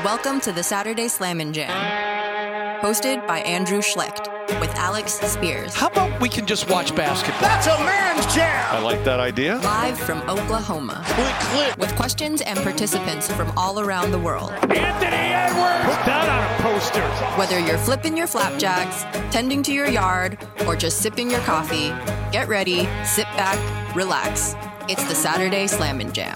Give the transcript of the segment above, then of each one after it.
Welcome to the Saturday Slammin' Jam, hosted by Andrew Schlecht with Alex Spears. How about we can just watch basketball? That's a man's jam! I like that idea. Live from Oklahoma. Click. With questions and participants from all around the world. Anthony Edwards! Put that on a poster. Whether you're flipping your flapjacks, tending to your yard, or just sipping your coffee, get ready, sit back, relax. It's the Saturday Slammin' Jam.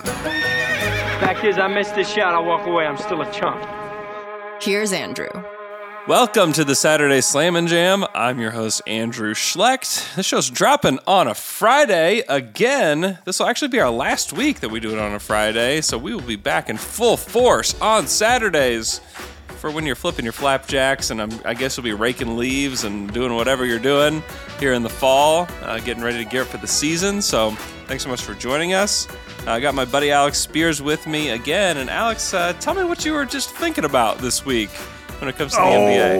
Fact is, I missed this shot. I walk away. I'm still a chump. Here's Andrew. Welcome to the Saturday Slammin' Jam. I'm your host, Andrew Schlecht. This show's dropping on a Friday again. This will actually be our last week that we do it on a Friday, so we will be back in full force on Saturdays for when you're flipping your flapjacks, and I guess you'll be raking leaves and doing whatever you're doing here in the fall, getting ready to gear up for the season. So thanks so much for joining us. I got my buddy Alex Spears with me again. And Alex, tell me what you were just thinking about this week when it comes to the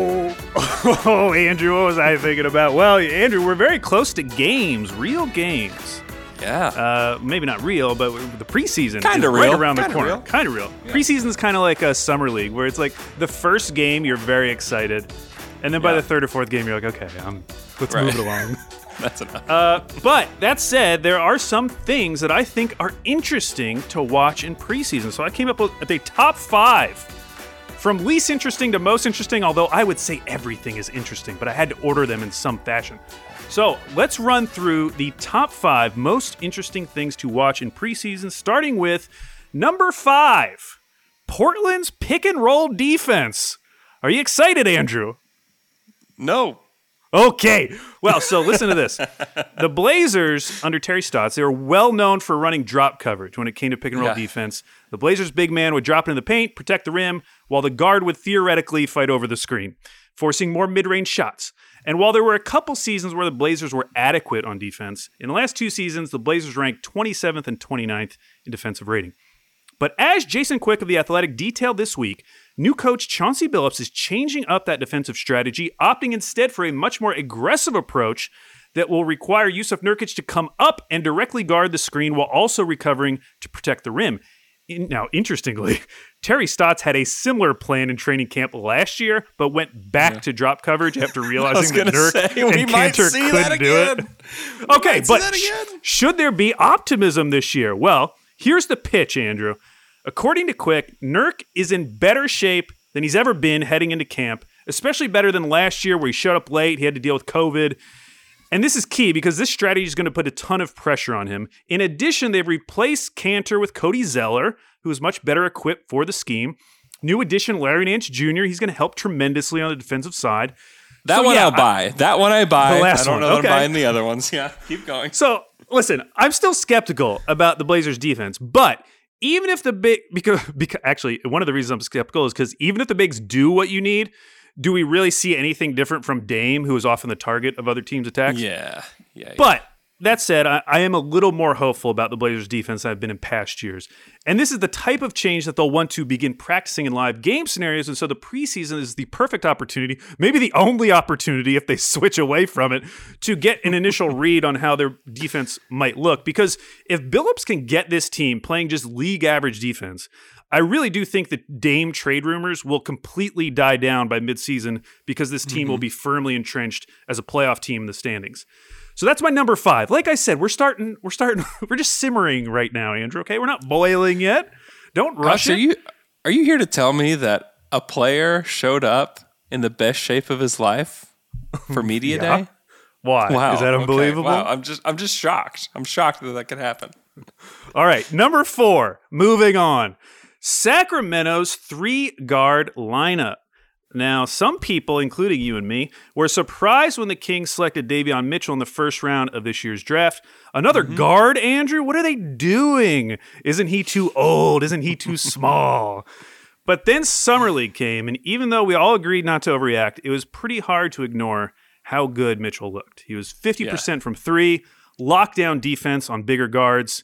NBA. Oh, Andrew, what was I thinking about? Well, Andrew, we're very close to games, real games. Yeah. Maybe not real, but the preseason Kinda is real. right around the Kinda corner. real. Kind of real. Yeah. Preseason's kind of like a summer league, where it's like the first game you're very excited, and then by the third or fourth game you're like, okay, let's move it along. That's enough. But that said, there are some things that I think are interesting to watch in preseason. So I came up with the top 5 from least interesting to most interesting, although I would say everything is interesting, but I had to order them in some fashion. So let's run through the top 5 most interesting things to watch in preseason, starting with number 5, Portland's pick and roll defense. Are you excited, Andrew? No. Okay. Well, so listen to this. The Blazers, under Terry Stotts, they were well known for running drop coverage when it came to pick and roll defense. The Blazers' big man would drop into the paint, protect the rim, while the guard would theoretically fight over the screen, forcing more mid-range shots. And while there were a couple seasons where the Blazers were adequate on defense, in the last 2 seasons, the Blazers ranked 27th and 29th in defensive rating. But as Jason Quick of The Athletic detailed this week, new coach Chauncey Billups is changing up that defensive strategy, opting instead for a much more aggressive approach that will require Jusuf Nurkic to come up and directly guard the screen while also recovering to protect the rim. Now, interestingly, Terry Stotts had a similar plan in training camp last year, but went back to drop coverage after realizing that Nurk and Cantor couldn't do it. Okay, but should there be optimism this year? Well, here's the pitch, Andrew. According to Quick, Nurk is in better shape than he's ever been heading into camp, especially better than last year where he showed up late, he had to deal with COVID. And this is key because this strategy is going to put a ton of pressure on him. In addition, they've replaced Cantor with Cody Zeller, who is much better equipped for the scheme. New addition, Larry Nance Jr., he's going to help tremendously on the defensive side. That one I'll buy. That one I buy. The last I don't know one. that I'm buying the other ones. Yeah, keep going. So, listen, I'm still skeptical about the Blazers' defense, but even if the big, because actually, one of the reasons I'm skeptical is because even if the bigs do what you need, do we really see anything different from Dame, who is often the target of other teams' attacks? Yeah. But that said, I am a little more hopeful about the Blazers' defense than I've been in past years. And this is the type of change that they'll want to begin practicing in live game scenarios. And so the preseason is the perfect opportunity, maybe the only opportunity if they switch away from it, to get an initial read on how their defense might look. Because if Billups can get this team playing just league average defense, I really do think that Dame trade rumors will completely die down by midseason because this team will be firmly entrenched as a playoff team in the standings. So that's my number 5. Like I said, we're just simmering right now, Andrew, okay? We're not boiling yet. Don't rush it. Are you here to tell me that a player showed up in the best shape of his life for media day? Why? Wow. Is that unbelievable? Okay. Wow. I'm just shocked. I'm shocked that could happen. All right, number 4, moving on. Sacramento's 3-guard lineup. Now, some people, including you and me, were surprised when the Kings selected Davion Mitchell in the first round of this year's draft. Another guard, Andrew? What are they doing? Isn't he too old? Isn't he too small? But then Summer League came, and even though we all agreed not to overreact, it was pretty hard to ignore how good Mitchell looked. He was 50% from 3, lockdown defense on bigger guards.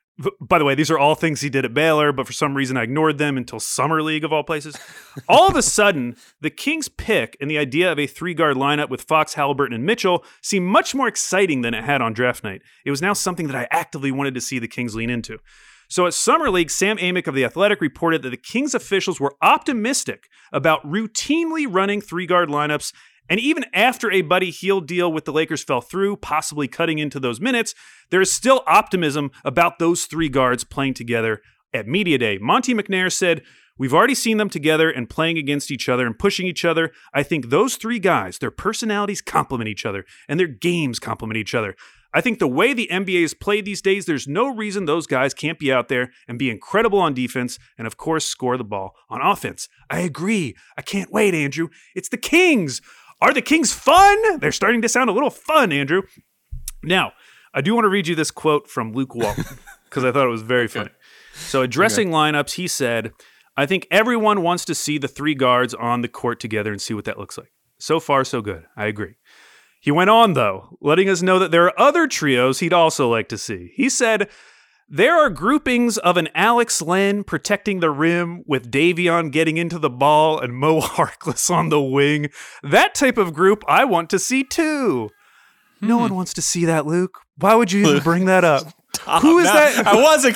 By the way, these are all things he did at Baylor, but for some reason I ignored them until Summer League of all places. All of a sudden, the Kings' pick and the idea of a 3-guard lineup with Fox, Halliburton, and Mitchell seemed much more exciting than it had on draft night. It was now something that I actively wanted to see the Kings lean into. So at Summer League, Sam Amick of The Athletic reported that the Kings officials were optimistic about routinely running three-guard lineups, and even after a Buddy Hield deal with the Lakers fell through, possibly cutting into those minutes, there is still optimism about those three guards playing together at Media Day. Monty McNair said, "We've already seen them together and playing against each other and pushing each other. I think those three guys, their personalities complement each other and their games complement each other. I think the way the NBA is played these days, there's no reason those guys can't be out there and be incredible on defense and, of course, score the ball on offense." I agree. I can't wait, Andrew. It's the Kings. Are the Kings fun? They're starting to sound a little fun, Andrew. Now, I do want to read you this quote from Luke Walton because I thought it was very funny. So addressing lineups, he said, "I think everyone wants to see the three guards on the court together and see what that looks like. So far, so good. I agree." He went on, though, letting us know that there are other trios he'd also like to see. He said, "There are groupings of an Alex Len protecting the rim with Davion getting into the ball and Mo Harkless on the wing. That type of group I want to see too." No one wants to see that, Luke. Why would you even bring that up? Who is that? I was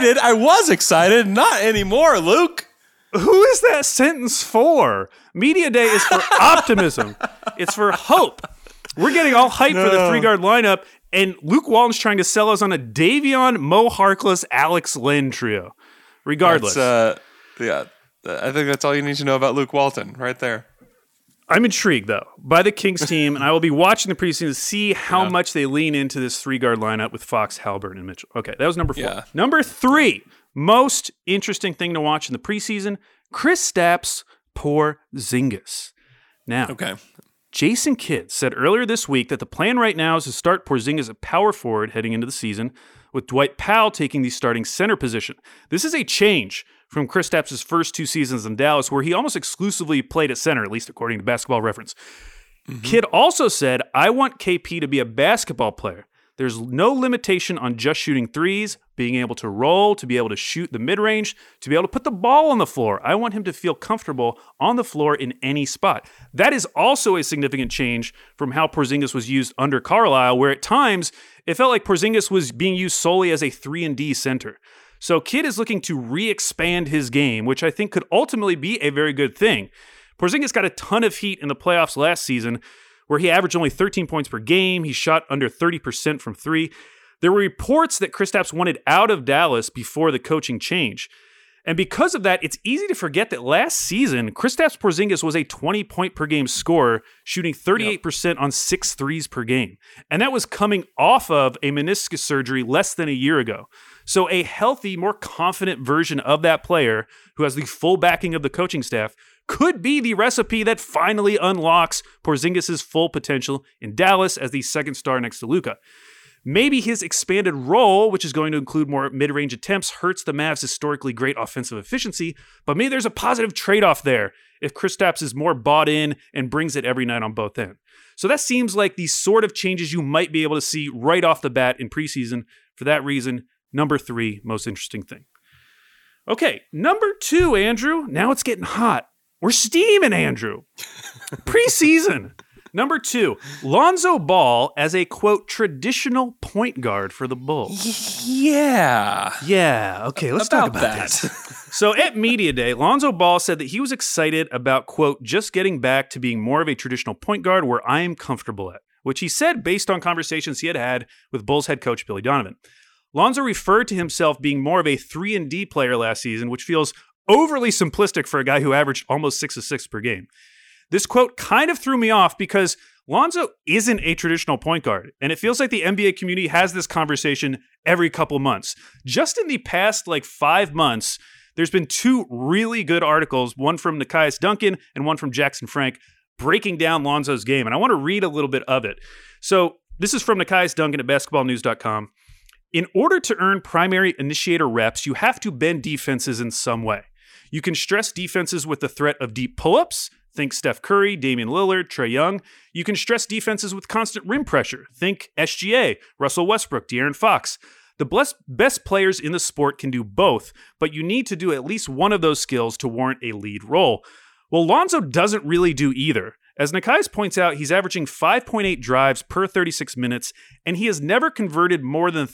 excited. Not anymore, Luke. Who is that sentence for? Media Day is for optimism. It's for hope. We're getting all hyped for the three-guard lineup, and Luke Walton's trying to sell us on a Davion, Mo Harkless, Alex Len trio. Regardless. I think that's all you need to know about Luke Walton right there. I'm intrigued, though, by the Kings team, and I will be watching the preseason to see how much they lean into this three-guard lineup with Fox, Halliburton, and Mitchell. Okay, that was number 4. Yeah. Number 3, most interesting thing to watch in the preseason, Kristaps Porzingis. Now, Jason Kidd said earlier this week that the plan right now is to start Porzingis at power forward heading into the season, with Dwight Powell taking the starting center position. This is a change from Kristaps' first 2 seasons in Dallas, where he almost exclusively played at center, at least according to Basketball Reference. Kidd also said, "I want KP to be a basketball player. There's no limitation on just shooting threes, being able to roll, to be able to shoot the mid-range, to be able to put the ball on the floor. I want him to feel comfortable on the floor in any spot." That is also a significant change from how Porzingis was used under Carlisle, where at times it felt like Porzingis was being used solely as a 3-and-D center. So Kidd is looking to re-expand his game, which I think could ultimately be a very good thing. Porzingis got a ton of heat in the playoffs last season, where he averaged only 13 points per game. He shot under 30% from 3. There were reports that Kristaps wanted out of Dallas before the coaching change. And because of that, it's easy to forget that last season, Kristaps Porzingis was a 20-point-per-game scorer, shooting 38% on 6 threes per game. And that was coming off of a meniscus surgery less than a year ago. So a healthy, more confident version of that player, who has the full backing of the coaching staff, could be the recipe that finally unlocks Porzingis' full potential in Dallas as the second star next to Luka. Maybe his expanded role, which is going to include more mid-range attempts, hurts the Mavs' historically great offensive efficiency, but maybe there's a positive trade-off there if Kristaps is more bought in and brings it every night on both ends. So that seems like the sort of changes you might be able to see right off the bat in preseason. For that reason, number 3, most interesting thing. Okay, number 2, Andrew. Now it's getting hot. We're steaming, Andrew. Preseason. Number 2, Lonzo Ball as a, quote, traditional point guard for the Bulls. Yeah. Okay, let's talk about that. So at Media Day, Lonzo Ball said that he was excited about, quote, just getting back to being more of a traditional point guard where I am comfortable at, which he said based on conversations he had had with Bulls head coach Billy Donovan. Lonzo referred to himself being more of a 3-and-D player last season, which feels overly simplistic for a guy who averaged almost 6 assists per game. This quote kind of threw me off because Lonzo isn't a traditional point guard, and it feels like the NBA community has this conversation every couple months. Just in the past 5 months, there's been 2 really good articles, one from Nekias Duncan and one from Jackson Frank, breaking down Lonzo's game, and I want to read a little bit of it. So this is from Nekias Duncan at basketballnews.com. In order to earn primary initiator reps, you have to bend defenses in some way. You can stress defenses with the threat of deep pull-ups. Think Steph Curry, Damian Lillard, Trae Young. You can stress defenses with constant rim pressure. Think SGA, Russell Westbrook, De'Aaron Fox. The best players in the sport can do both, but you need to do at least one of those skills to warrant a lead role. Well, Lonzo doesn't really do either. As Nekias points out, he's averaging 5.8 drives per 36 minutes, and he has never converted more than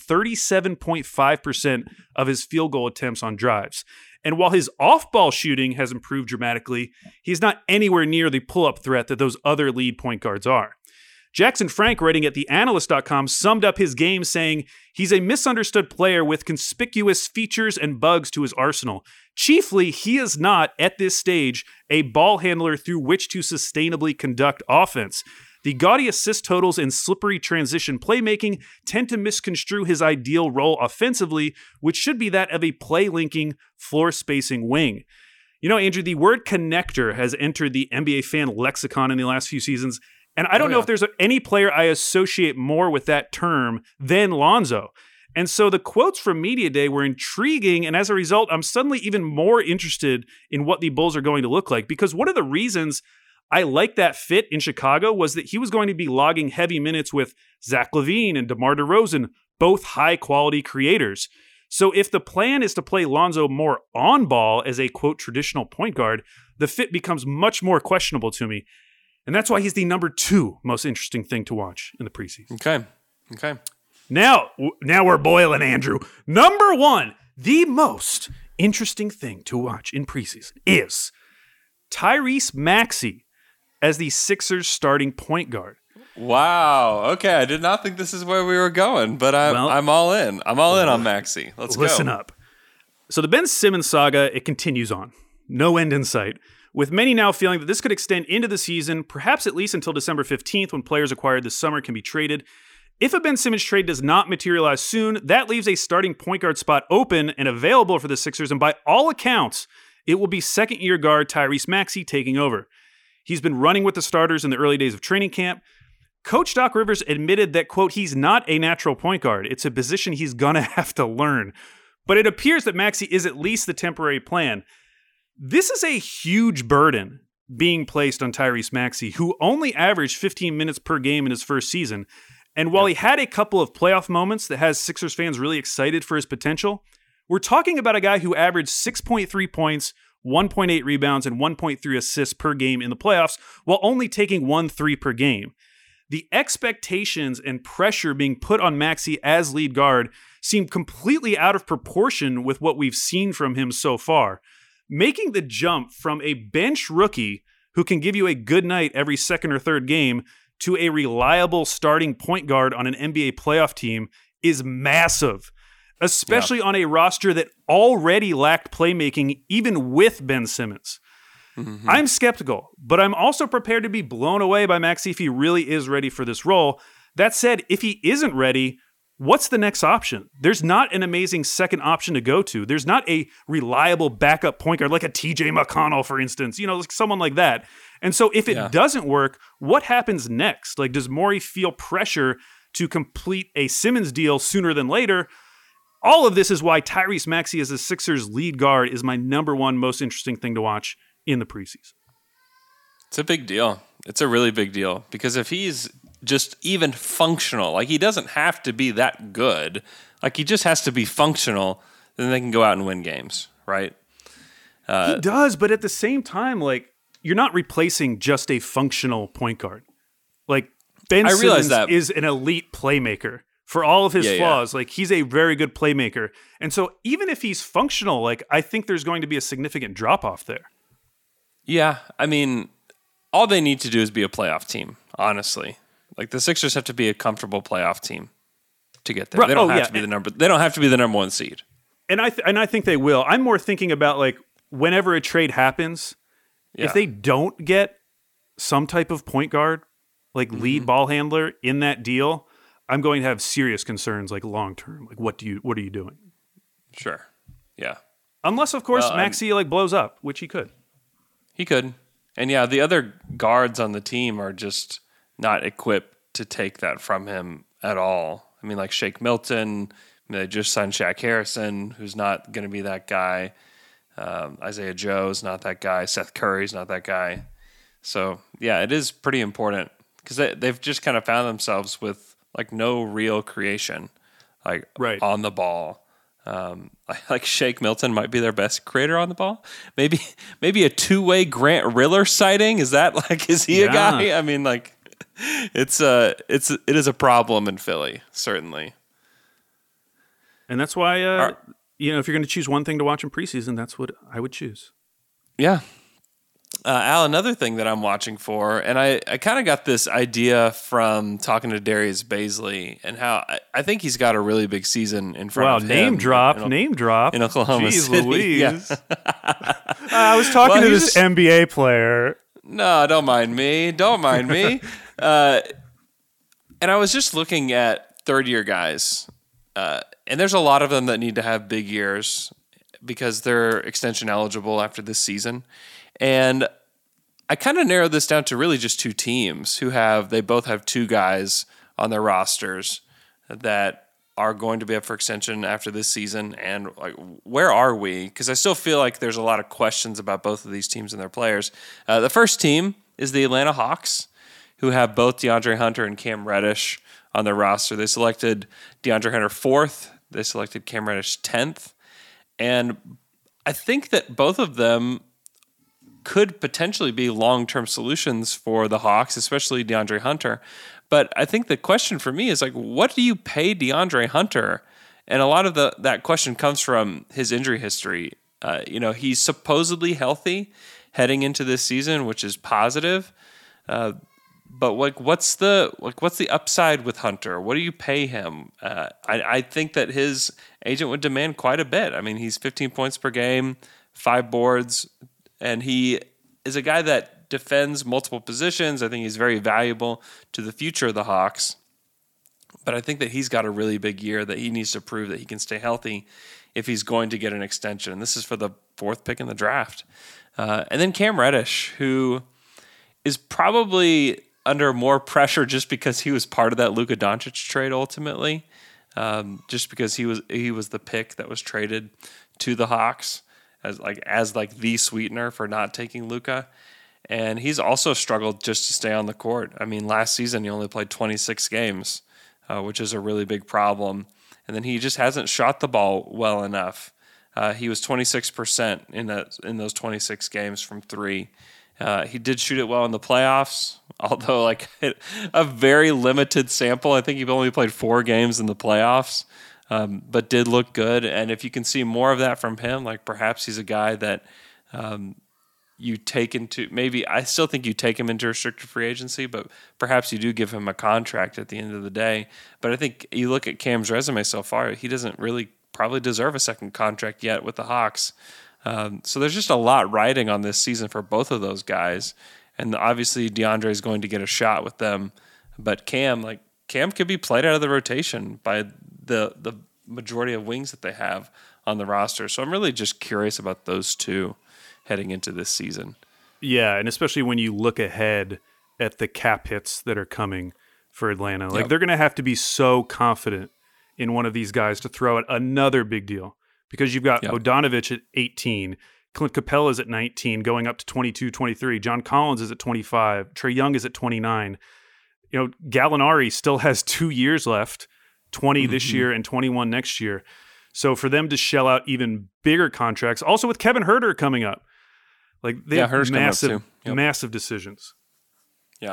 37.5% of his field goal attempts on drives. And while his off-ball shooting has improved dramatically, he's not anywhere near the pull-up threat that those other lead point guards are. Jackson Frank, writing at theanalyst.com, summed up his game saying, he's a misunderstood player with conspicuous features and bugs to his arsenal. Chiefly, he is not, at this stage, a ball handler through which to sustainably conduct offense. The gaudy assist totals and slippery transition playmaking tend to misconstrue his ideal role offensively, which should be that of a play-linking, floor-spacing wing. You know, Andrew, the word connector has entered the NBA fan lexicon in the last few seasons, and I don't know if there's any player I associate more with that term than Lonzo. And so the quotes from Media Day were intriguing, and as a result, I'm suddenly even more interested in what the Bulls are going to look like, because one of the reasons I liked that fit in Chicago was that he was going to be logging heavy minutes with Zach LaVine and DeMar DeRozan, both high-quality creators. So if the plan is to play Lonzo more on-ball as a, quote, traditional point guard, the fit becomes much more questionable to me. And that's why he's the number 2 most interesting thing to watch in the preseason. Okay. Now we're boiling, Andrew. Number 1, the most interesting thing to watch in preseason is Tyrese Maxey as the Sixers starting point guard. Wow. Okay, I did not think this is where we were going, but I'm all in. I'm all in on Maxey. Let's go. Listen up. So the Ben Simmons saga, it continues on. No end in sight, with many now feeling that this could extend into the season, perhaps at least until December 15th, when players acquired this summer can be traded. If a Ben Simmons trade does not materialize soon, that leaves a starting point guard spot open and available for the Sixers, and by all accounts, it will be second-year guard Tyrese Maxey taking over. He's been running with the starters in the early days of training camp. Coach Doc Rivers admitted that, quote, he's not a natural point guard. It's a position he's going to have to learn. But it appears that Maxey is at least the temporary plan. This is a huge burden being placed on Tyrese Maxey, who only averaged 15 minutes per game in his first season. And while he had a couple of playoff moments that has Sixers fans really excited for his potential, we're talking about a guy who averaged 6.3 points, 1.8 rebounds, and 1.3 assists per game in the playoffs, while only taking 1 3 per game. The expectations and pressure being put on Maxey as lead guard seem completely out of proportion with what we've seen from him so far. Making the jump from a bench rookie who can give you a good night every second or third game to a reliable starting point guard on an NBA playoff team is massive, especially on a roster that already lacked playmaking even with Ben Simmons. Mm-hmm. I'm skeptical, but I'm also prepared to be blown away by Maxey if he really is ready for this role. That said, if he isn't ready, what's the next option? There's not an amazing second option to go to. There's not a reliable backup point guard like a TJ McConnell, for instance, like someone like that. And so if it doesn't work, what happens next? Like, does Morey feel pressure to complete a Simmons deal sooner than later? All of this is why Tyrese Maxey as the Sixers lead guard is my number 1 most interesting thing to watch in the preseason. It's a big deal. It's a really big deal because if he's just even functional, like he doesn't have to be that good, like he just has to be functional, then they can go out and win games, right? He does, but at the same time, like, you're not replacing just a functional point guard. Like, Ben Simmons is an elite playmaker. For all of his flaws, like, he's a very good playmaker. And so even if he's functional, like, I think there's going to be a significant drop-off there. Yeah, I mean, all they need to do is be a playoff team, honestly. Like, the Sixers have to be a comfortable playoff team to get there. They don't have to be the number. They don't have to be the number 1 seed. And I think they will. I'm more thinking about, like, whenever a trade happens, if they don't get some type of point guard, like lead ball handler in that deal, I'm going to have serious concerns, like long term. Like, what are you doing? Sure. Yeah. Unless, of course, Maxey like blows up, which he could. He could. And yeah, the other guards on the team are just not equipped to take that from him at all. I mean, like Shake Milton, they just signed Shaq Harrison, who's not going to be that guy. Isaiah Joe's not that guy. Seth Curry's not that guy. So, yeah, it is pretty important because they've just kind of found themselves with, like, no real creation, like, on the ball. Like Shake Milton might be their best creator on the ball. Maybe a two-way Grant Riller sighting. Is he a guy? I mean, like, it is a problem in Philly, certainly. And that's why, if you're going to choose one thing to watch in preseason, that's what I would choose. Yeah. Al, another thing that I'm watching for, and I kind of got this idea from talking to Darius Baisley and how I think he's got a really big season in front of him. Name drop in Oklahoma Jeez City. Louise. Yeah. I was talking to this NBA player. No, don't mind me. And I was just looking at third-year guys, and there's a lot of them that need to have big years because they're extension eligible after this season. And I kind of narrowed this down to really just two teams they both have two guys on their rosters that are going to be up for extension after this season. And like, where are we? Because I still feel like there's a lot of questions about both of these teams and their players. The first team is the Atlanta Hawks, who have both DeAndre Hunter and Cam Reddish on their roster. They selected DeAndre Hunter 4th. They selected Cam Reddish 10th. And I think that both of them could potentially be long-term solutions for the Hawks, especially DeAndre Hunter. But I think the question for me is, like, what do you pay DeAndre Hunter? And a lot of that question comes from his injury history. He's supposedly healthy heading into this season, which is positive. But what's the upside with Hunter? What do you pay him? I think that his agent would demand quite a bit. I mean, he's 15 points per game, 5 boards, and he is a guy that defends multiple positions. I think he's very valuable to the future of the Hawks. But I think that he's got a really big year that he needs to prove that he can stay healthy if he's going to get an extension. This is for the 4th pick in the draft. And then Cam Reddish, who is probably under more pressure just because he was part of that Luka Doncic trade ultimately, just because he was the pick that was traded to the Hawks as the sweetener for not taking Luka. And he's also struggled just to stay on the court. I mean, last season he only played 26 games, which is a really big problem. And then he just hasn't shot the ball well enough. He was 26% in those 26 games from 3. He did shoot it well in the playoffs, although a very limited sample. I think he only played 4 games in the playoffs, but did look good. And if you can see more of that from him, like perhaps he's a guy that you take into, maybe I still think you take him into restricted free agency, but perhaps you do give him a contract at the end of the day. But I think you look at Cam's resume so far, he doesn't really probably deserve a second contract yet with the Hawks. So there's just a lot riding on this season for both of those guys. And obviously DeAndre is going to get a shot with them. But Cam could be played out of the rotation by the majority of wings that they have on the roster. So I'm really just curious about those two heading into this season. Yeah, and especially when you look ahead at the cap hits that are coming for Atlanta. Like, they're going to have to be so confident in one of these guys to throw out another big deal. Because you've got Bogdanovic at 18, Clint Capella is at 19, going up to 22, 23. John Collins is at 25. Trae Young is at 29. Gallinari still has 2 years left, 20 this year and 21 next year. So for them to shell out even bigger contracts, also with Kevin Huerter coming up, they have massive decisions. Yeah.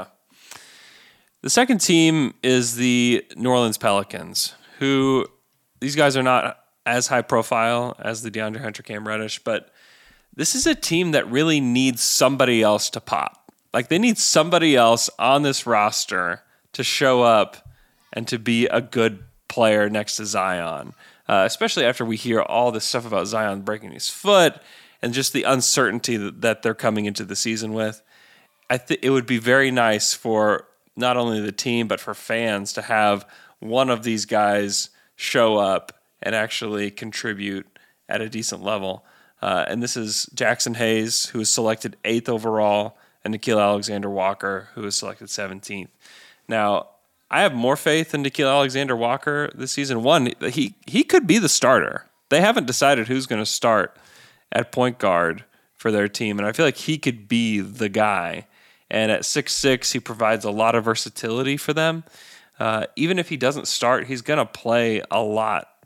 The second team is the New Orleans Pelicans, who these guys are not as high profile as the DeAndre Hunter, Cam Reddish, but this is a team that really needs somebody else to pop. Like, they need somebody else on this roster to show up and to be a good player next to Zion, especially after we hear all this stuff about Zion breaking his foot and just the uncertainty that they're coming into the season with. I think it would be very nice for not only the team, but for fans to have one of these guys show up and actually contribute at a decent level. And this is Jackson Hayes, who was selected 8th overall, and Nickeil Alexander-Walker, who was selected 17th. Now, I have more faith in Nickeil Alexander-Walker this season. One, he could be the starter. They haven't decided who's going to start at point guard for their team, and I feel like he could be the guy. And at 6'6", he provides a lot of versatility for them. Even if he doesn't start, he's going to play a lot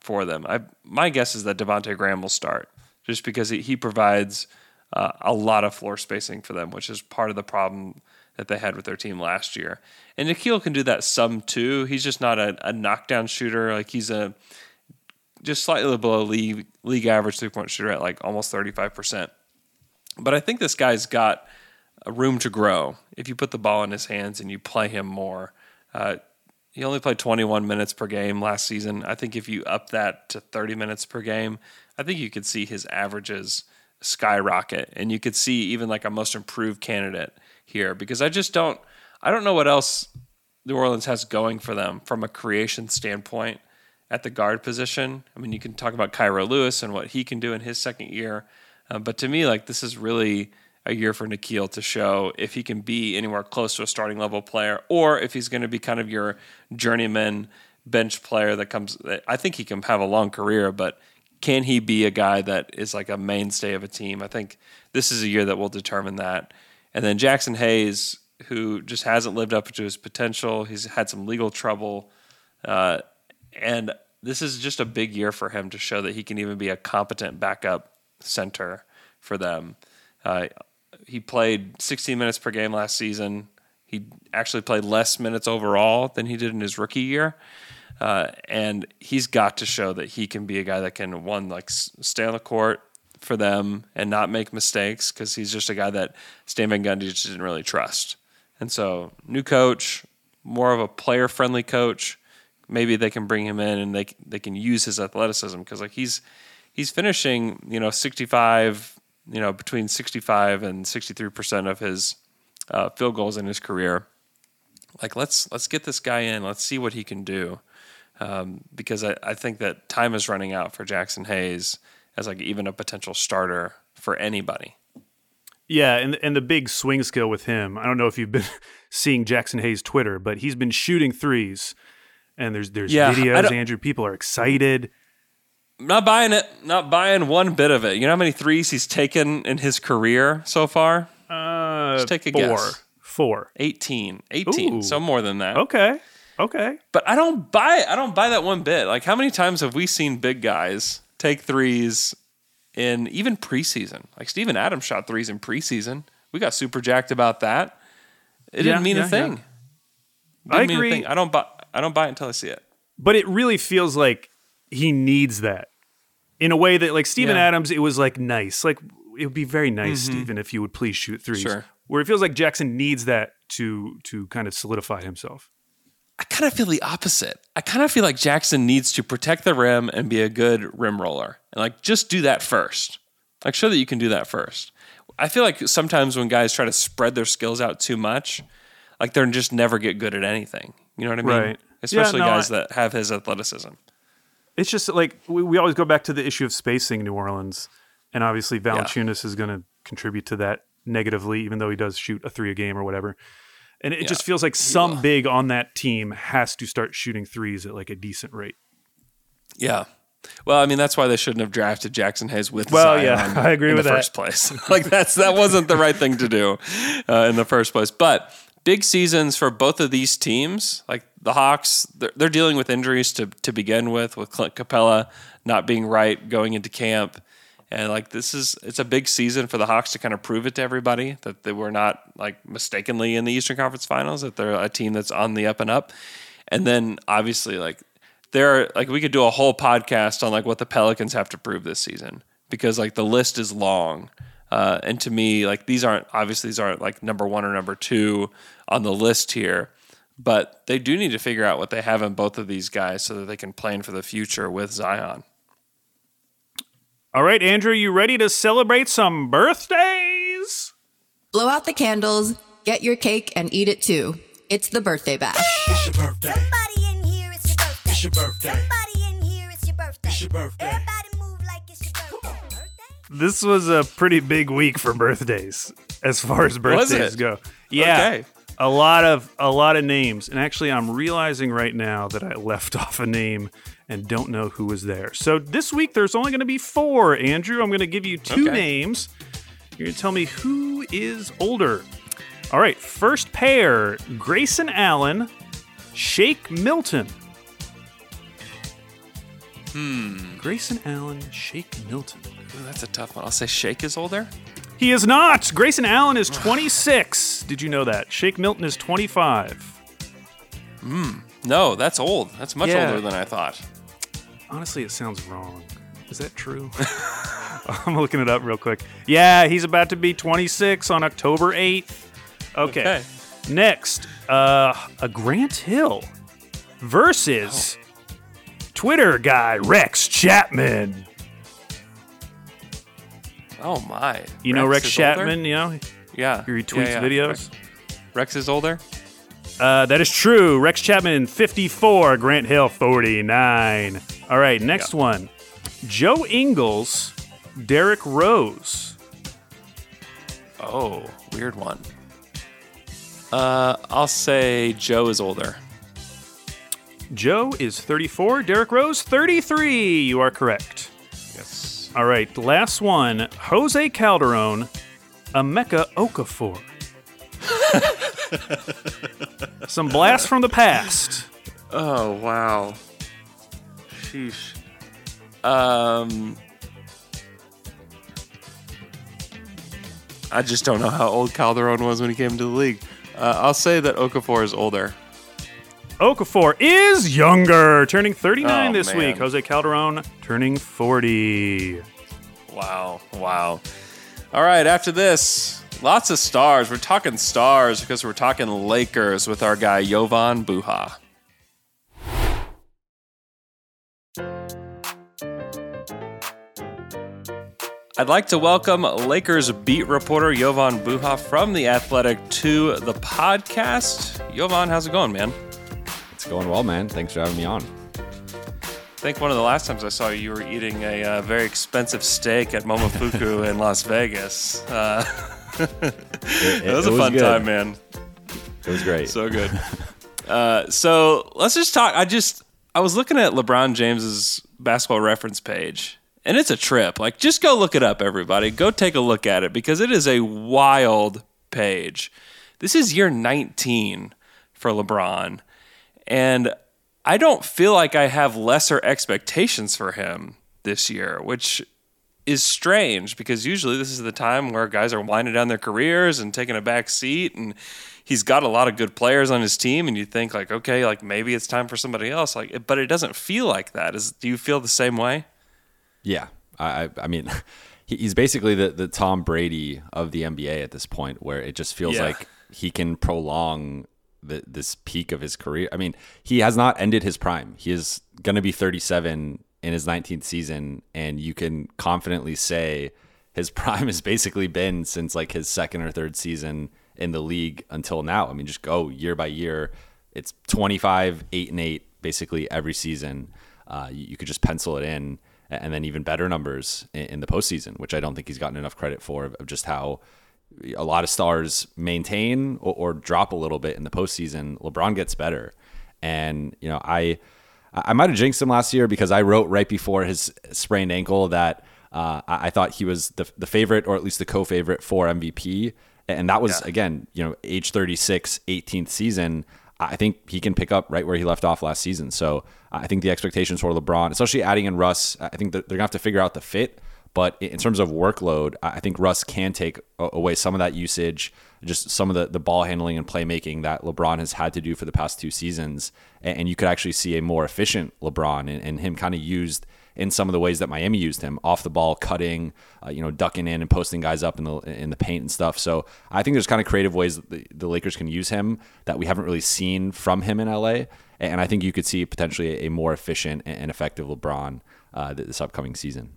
for them. My guess is that Devontae Graham will start just because he provides a lot of floor spacing for them, which is part of the problem that they had with their team last year. And Nickeil can do that some too. He's just not a knockdown shooter. Like he's just slightly below league average 3-point shooter at like almost 35%. But I think this guy's got a room to grow if you put the ball in his hands and you play him more. He only played 21 minutes per game last season. I think if you up that to 30 minutes per game, I think you could see his averages skyrocket, and you could see even like a most improved candidate here, because I don't know what else New Orleans has going for them from a creation standpoint at the guard position. I mean, you can talk about Kira Lewis and what he can do in his second year, but to me, like this is really a year for Nickeil to show if he can be anywhere close to a starting level player, or if he's going to be kind of your journeyman bench player I think he can have a long career, but can he be a guy that is like a mainstay of a team? I think this is a year that will determine that. And then Jackson Hayes, who just hasn't lived up to his potential. He's had some legal trouble. And this is just a big year for him to show that he can even be a competent backup center for them. He played 16 minutes per game last season. He actually played less minutes overall than he did in his rookie year. And he's got to show that he can be a guy that can, stay on the court for them and not make mistakes, because he's just a guy that Stan Van Gundy just didn't really trust. And so, new coach, more of a player-friendly coach. Maybe they can bring him in and they can use his athleticism, because like he's finishing 65, between 65 and 63% of his field goals in his career. Like let's get this guy in. Let's see what he can do, because I think that time is running out for Jackson Hayes as like even a potential starter for anybody. Yeah, and the big swing skill with him, I don't know if you've been seeing Jackson Hayes' Twitter, but he's been shooting threes, and there's videos, Andrew, people are excited. Not buying it. Not buying one bit of it. You know how many threes he's taken in his career so far? Just take a guess. 4. 18. Ooh. So more than that. Okay. But I don't buy it. I don't buy that one bit. Like, how many times have we seen big guys take threes in even preseason? Like, Steven Adams shot threes in preseason. We got super jacked about that. It didn't mean a thing. Yeah. I agree. I don't buy it until I see it. But it really feels like he needs that in a way that, like, Steven Adams, it was like nice. Like, it would be very nice, Steven, if you would please shoot threes. Sure. Where it feels like Jackson needs that to kind of solidify himself. I kind of feel the opposite. I kind of feel like Jackson needs to protect the rim and be a good rim roller. And like, just do that first. Like, show that you can do that first. I feel like sometimes when guys try to spread their skills out too much, like they're just never get good at anything. You know what I mean? Right. Especially guys that have his athleticism. It's just like, we always go back to the issue of spacing New Orleans. And obviously Valanciunas is going to contribute to that negatively, even though he does shoot a 3 a game or whatever. And it just feels like some big on that team has to start shooting threes at like a decent rate. Yeah. Well, I mean, that's why they shouldn't have drafted Jackson Hayes with Zion I agree with in the first place. Like that wasn't the right thing to do in the first place. But big seasons for both of these teams. Like the Hawks, they're dealing with injuries to begin with Clint Capella not being right going into camp. And like it's a big season for the Hawks to kind of prove it to everybody that they were not like mistakenly in the Eastern Conference Finals, that they're a team that's on the up and up. And then obviously like we could do a whole podcast on like what the Pelicans have to prove this season, because like the list is long. And to me, like these aren't like number 1 or number 2 on the list here, but they do need to figure out what they have in both of these guys so that they can plan for the future with Zion. All right, Andrew, you ready to celebrate some birthdays? Blow out the candles, get your cake, and eat it too. It's the birthday bash. It's your birthday. Somebody in here, it's your birthday. It's your birthday. Somebody in here, it's your birthday. It's your birthday. Everybody move like it's your birthday. This was a pretty big week for birthdays, as far as birthdays go. Yeah, okay. a lot of names, and actually, I'm realizing right now that I left off a name and don't know who was there. So this week, there's only going to be 4. Andrew, I'm going to give you 2 names. You're going to tell me who is older. All right, first pair: Grayson Allen, Shake Milton. Grayson Allen, Shake Milton. Ooh, that's a tough one. I'll say Shake is older. He is not. Grayson Allen is 26. Did you know that? Shake Milton is 25. No, that's old. That's much Yeah. older than I thought. Honestly, it sounds wrong. Is that true? I'm looking it up real quick. Yeah, he's about to be 26 on October 8th. Okay. Next, a Grant Hill versus Twitter guy Rex Chapman. Oh my! You know Rex is Chapman, older? you know? Yeah, He retweets videos. Rex is older. That is true. Rex Chapman, 54. Grant Hill, 49. All right, next one. Joe Ingles, Derrick Rose. Oh, weird one. I'll say Joe is older. Joe is 34. Derrick Rose, 33. You are correct. Yes. All right, last one. Jose Calderon, Emeka Okafor. Some blast from the past. Oh wow. Sheesh. I just don't know how old Calderon was when he came to the league. I'll say that Okafor is older. Okafor is younger, turning 39 Oh, this man. week. Jose Calderon turning 40. Wow. All right, after this, lots of stars. We're talking stars because we're talking Lakers with our guy Jovan Buha. I'd like to welcome Lakers beat reporter Jovan Buha from The Athletic to the podcast. Jovan, how's it going, man? It's going well, man. Thanks for having me on. I think one of the last times I saw you, you were eating a very expensive steak at Momofuku in Las Vegas. It was a fun good. time, man. It was great. So good. So let's just talk. I was looking at LeBron James's basketball reference page, and it's a trip. Like, just go look it up, everybody. Go take a look at it because it is a wild page. This is year 19 for LeBron, and I don't feel like I have lesser expectations for him this year, which is strange because usually this is the time where guys are winding down their careers and taking a back seat, and he's got a lot of good players on his team, and you think like, okay, like maybe it's time for somebody else. Like, but it doesn't feel like that. Do you feel the same way? Yeah. I mean, he's basically the Tom Brady of the NBA at this point, where it just feels like he can prolong this peak of his career. I mean, he has not ended his prime. He is going to be 37 in his 19th season, and you can confidently say his prime has basically been since like his second or third season in the league until now. I mean, just go year by year. It's 25, 8-8 basically every season. You could just pencil it in, and then even better numbers in the postseason, which I don't think he's gotten enough credit for, of just how a lot of stars maintain or drop a little bit in the postseason. LeBron gets better. And, you know, I might have jinxed him last year because I wrote right before his sprained ankle that I thought he was the favorite, or at least the co-favorite for MVP. And that was, again, you know, age 36, 18th season. I think he can pick up right where he left off last season. So I think the expectations for LeBron, especially adding in Russ, I think that they're going to have to figure out the fit. But in terms of workload, I think Russ can take away some of that usage, just some of the ball handling and playmaking that LeBron has had to do for the past two seasons. And you could actually see a more efficient LeBron and him kind of used in some of the ways that Miami used him, off the ball, cutting, ducking in and posting guys up in the paint and stuff. So I think there's kind of creative ways that the Lakers can use him that we haven't really seen from him in LA. And I think you could see potentially a more efficient and effective LeBron this upcoming season.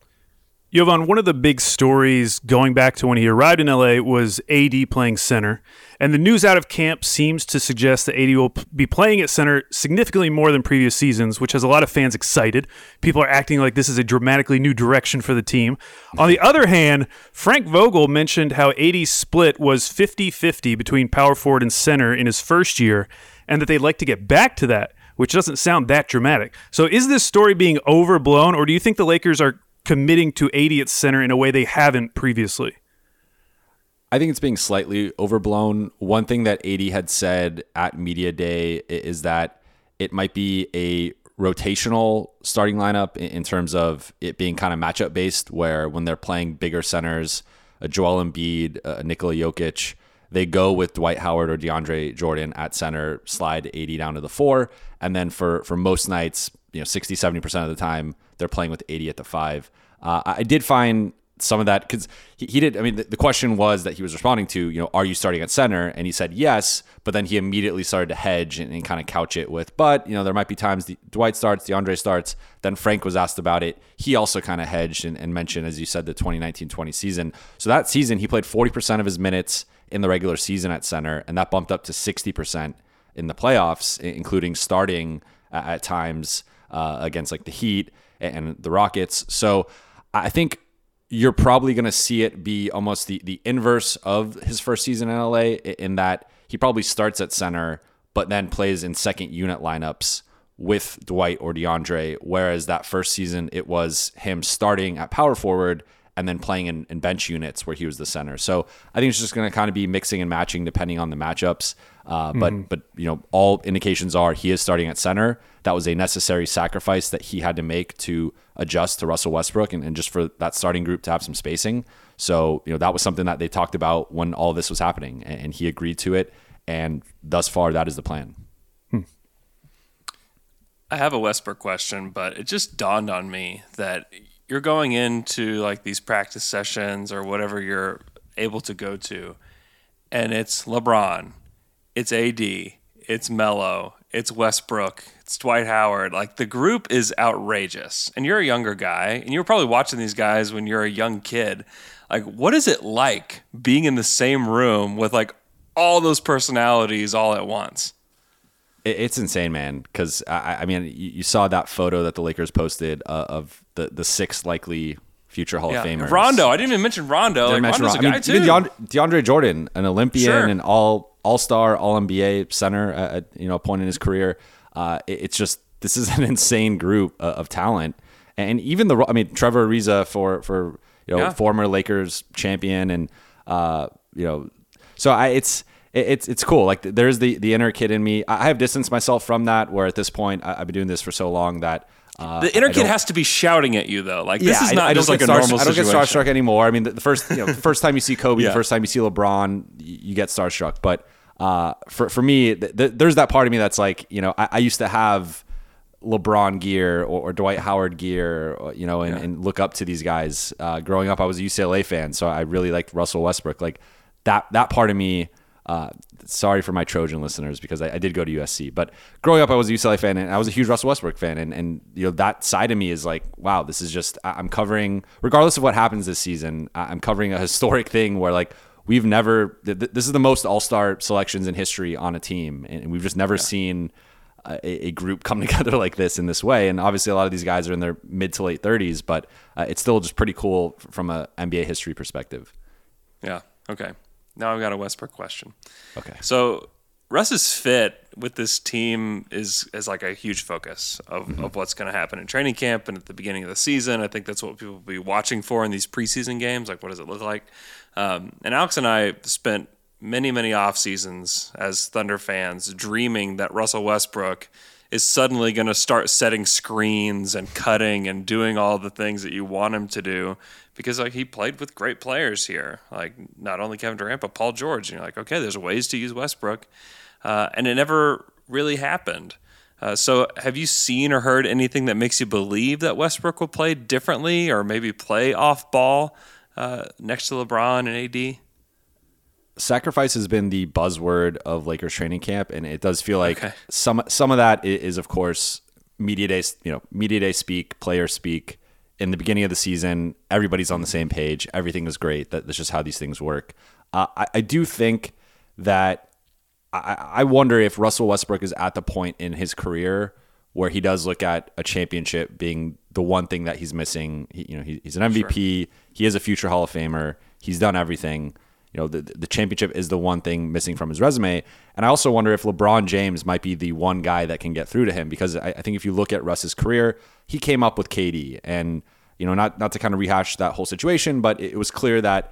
Jovan, one of the big stories going back to when he arrived in LA was AD playing center. And the news out of camp seems to suggest that AD will be playing at center significantly more than previous seasons, which has a lot of fans excited. People are acting like this is a dramatically new direction for the team. On the other hand, Frank Vogel mentioned how AD's split was 50-50 between power forward and center in his first year, and that they'd like to get back to that, which doesn't sound that dramatic. So is this story being overblown, or do you think the Lakers are committing to AD at center in a way they haven't previously? I think it's being slightly overblown. One thing that AD had said at Media Day is that it might be a rotational starting lineup in terms of it being kind of matchup based, where when they're playing bigger centers, Joel Embiid, Nikola Jokic, they go with Dwight Howard or DeAndre Jordan at center, slide AD down to the 4. And then for most nights, 60, 70% of the time, they're playing with AD at the 5. I did find some of that because he did. I mean, the question was that he was responding to, are you starting at center? And he said yes, but then he immediately started to hedge and kind of couch it with, but there might be times Dwight starts, DeAndre starts. Then Frank was asked about it. He also kind of hedged and mentioned, as you said, the 2019-20 season. So that season, he played 40% of his minutes in the regular season at center, and that bumped up to 60% in the playoffs, including starting at times against like the Heat and the Rockets. So I think you're probably going to see it be almost the inverse of his first season in LA, in that he probably starts at center, but then plays in second unit lineups with Dwight or DeAndre, whereas that first season, it was him starting at power forward and then playing in bench units where he was the center. So I think it's just going to kind of be mixing and matching depending on the matchups. But all indications are he is starting at center. That was a necessary sacrifice that he had to make to adjust to Russell Westbrook and just for that starting group to have some spacing. So, that was something that they talked about when all this was happening, and he agreed to it. And thus far, that is the plan. I have a Westbrook question, but it just dawned on me that you're going into like these practice sessions or whatever you're able to go to, and it's LeBron, it's AD, it's Melo, it's Westbrook, it's Dwight Howard. Like, the group is outrageous. And you're a younger guy, and you were probably watching these guys when you're a young kid. Like, what is it like being in the same room with like all those personalities all at once? It's insane, man. Because I mean, you saw that photo that the Lakers posted of the 6 likely future Hall of Famers. Rondo, I didn't even mention Rondo. Like, Rondo's a guy too. Even DeAndre Jordan, an Olympian, an all-star, all-NBA center at a point in his career. It's just, this is an insane group of talent. And even Trevor Ariza for former Lakers champion, and so it's cool. Like, there's the inner kid in me. I have distanced myself from that, where at this point I've been doing this for so long that the inner kid has to be shouting at you though. Like, this is not just like a normal situation. I don't get starstruck anymore. I mean, the first first time you see Kobe, the first time you see LeBron, you get starstruck. But for me, there's that part of me that's like, I used to have LeBron gear or Dwight Howard gear, and look up to these guys. Growing up, I was a UCLA fan, so I really liked Russell Westbrook. Like, that part of me. Sorry for my Trojan listeners, because I did go to USC, but growing up I was a UCLA fan, and I was a huge Russell Westbrook fan, and that side of me is like, wow, this is just, I'm covering, regardless of what happens this season, I'm covering a historic thing where like we've never, this is the most all-star selections in history on a team, and we've just never seen a group come together like this in this way. And obviously a lot of these guys are in their mid to late 30s, but it's still just pretty cool from a NBA history perspective. Yeah. Okay. Now I've got a Westbrook question. Okay. So Russ's fit with this team is like a huge focus of what's going to happen in training camp and at the beginning of the season. I think that's what people will be watching for in these preseason games. Like, what does it look like? And Alex and I spent many, many off seasons as Thunder fans dreaming that Russell Westbrook is suddenly going to start setting screens and cutting and doing all the things that you want him to do, because like he played with great players here, like not only Kevin Durant but Paul George. And you're like, okay, there's ways to use Westbrook, and it never really happened. So have you seen or heard anything that makes you believe that Westbrook will play differently or maybe play off ball next to LeBron and AD? Sacrifice has been the buzzword of Lakers training camp, and it does feel like some of that is of course media day speak, player speak. In the beginning of the season, everybody's on the same page. Everything is great. That's just how these things work. I do think that I wonder if Russell Westbrook is at the point in his career where he does look at a championship being the one thing that he's missing. He's an MVP. Sure. He is a future Hall of Famer. He's done everything. The championship is the one thing missing from his resume. And I also wonder if LeBron James might be the one guy that can get through to him, because I think if you look at Russ's career, he came up with KD, and not to kind of rehash that whole situation, but it was clear that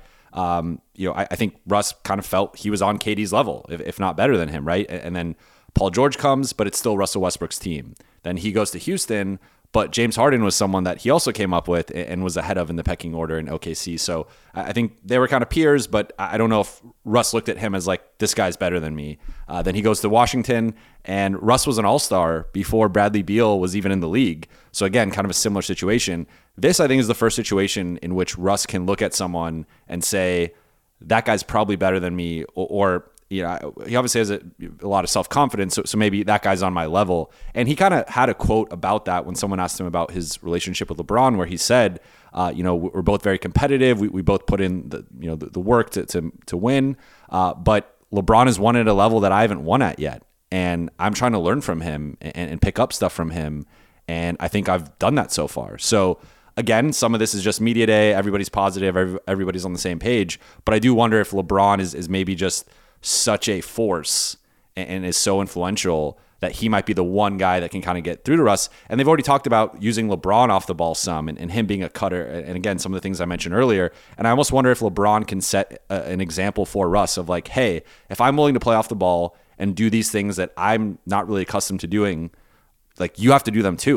I think Russ kind of felt he was on KD's level, if not better than him, right? And then Paul George comes, but it's still Russell Westbrook's team. Then he goes to Houston, but James Harden was someone that he also came up with and was ahead of in the pecking order in OKC. So I think they were kind of peers, but I don't know if Russ looked at him as like, this guy's better than me. Then he goes to Washington, and Russ was an all-star before Bradley Beal was even in the league. So again, kind of a similar situation. This, I think, is the first situation in which Russ can look at someone and say, that guy's probably better than me, or he obviously has a lot of self-confidence, so maybe that guy's on my level. And he kind of had a quote about that when someone asked him about his relationship with LeBron, where he said, we're both very competitive. We both put in the work to win. But LeBron has won at a level that I haven't won at yet. And I'm trying to learn from him and pick up stuff from him. And I think I've done that so far. So again, some of this is just media day. Everybody's positive. Everybody's on the same page. But I do wonder if LeBron is maybe just such a force and is so influential that he might be the one guy that can kind of get through to Russ. And they've already talked about using LeBron off the ball some and him being a cutter. And again, some of the things I mentioned earlier. And I almost wonder if LeBron can set an example for Russ of like, hey, if I'm willing to play off the ball and do these things that I'm not really accustomed to doing, like you have to do them too.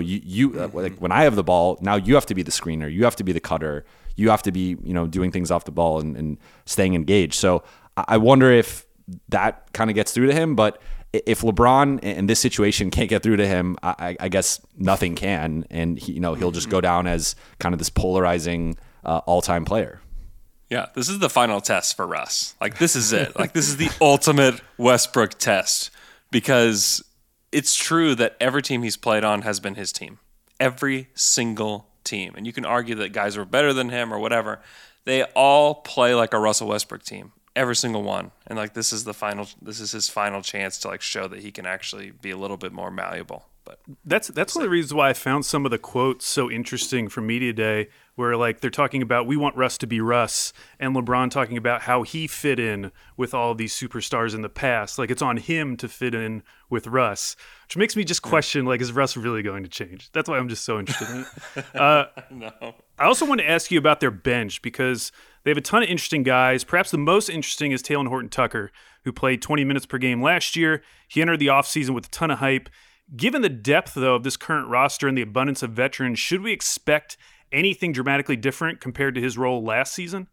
Like when I have the ball, now you have to be the screener. You have to be the cutter. You have to be, doing things off the ball and staying engaged. So I wonder if that kind of gets through to him. But if LeBron in this situation can't get through to him, I guess nothing can. And he'll just go down as kind of this polarizing all-time player. Yeah, this is the final test for Russ. Like, this is it. Like, this is the ultimate Westbrook test, because it's true that every team he's played on has been his team. Every single team. And you can argue that guys are better than him or whatever. They all play like a Russell Westbrook team. Every single one. And like this is his final chance to like show that he can actually be a little bit more malleable. But that's one of the reasons why I found some of the quotes so interesting from Media Day, where like they're talking about we want Russ to be Russ, and LeBron talking about how he fit in with all of these superstars in the past. Like it's on him to fit in with Russ, which makes me just question, like, is Russ really going to change? That's why I'm just so interested in it. No. I also want to ask you about their bench, because they have a ton of interesting guys. Perhaps the most interesting is Talen Horton-Tucker, who played 20 minutes per game last year. He entered the offseason with a ton of hype. Given the depth, though, of this current roster and the abundance of veterans, should we expect anything dramatically different compared to his role last season?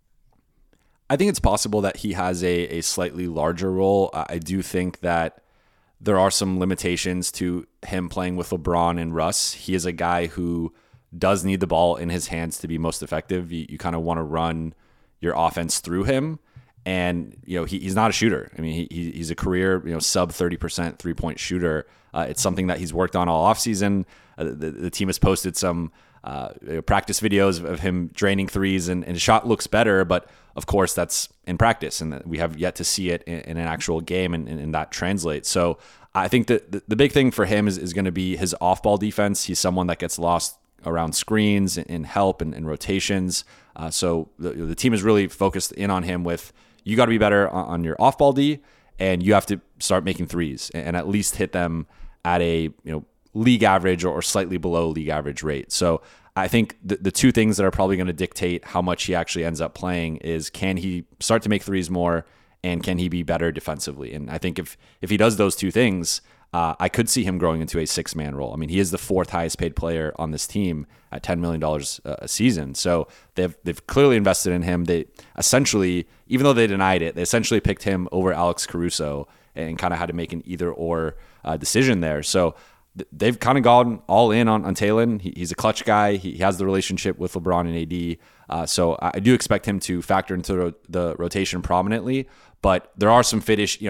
I think it's possible that he has a slightly larger role. I do think that there are some limitations to him playing with LeBron and Russ. He is a guy who does need the ball in his hands to be most effective. You kind of want to run your offense through him. And, he's not a shooter. I mean, he's a career, sub 30% 3-point shooter. It's something that he's worked on all offseason. The team has posted some practice videos of him draining threes, and his shot looks better. But, of course, that's in practice, and we have yet to see it in an actual game, and that translates. So I think that the big thing for him is going to be his off-ball defense. He's someone that gets lost around screens and help and rotations. So the team is really focused in on him with, you got to be better on your off-ball D, and you have to start making threes and at least hit them at a league average or slightly below league average rate. So I think the two things that are probably going to dictate how much he actually ends up playing is, can he start to make threes more, and can he be better defensively? And I think if he does those two things, I could see him growing into a 6-man role. I mean, he is the 4th highest paid player on this team at $10 million a season. So they've clearly invested in him. They essentially, even though they denied it, they essentially picked him over Alex Caruso and kind of had to make an either-or decision there. So they've kind of gone all in on Talen. He's a clutch guy. He has the relationship with LeBron and AD. So I do expect him to factor into the rotation prominently. But there are some fit issues.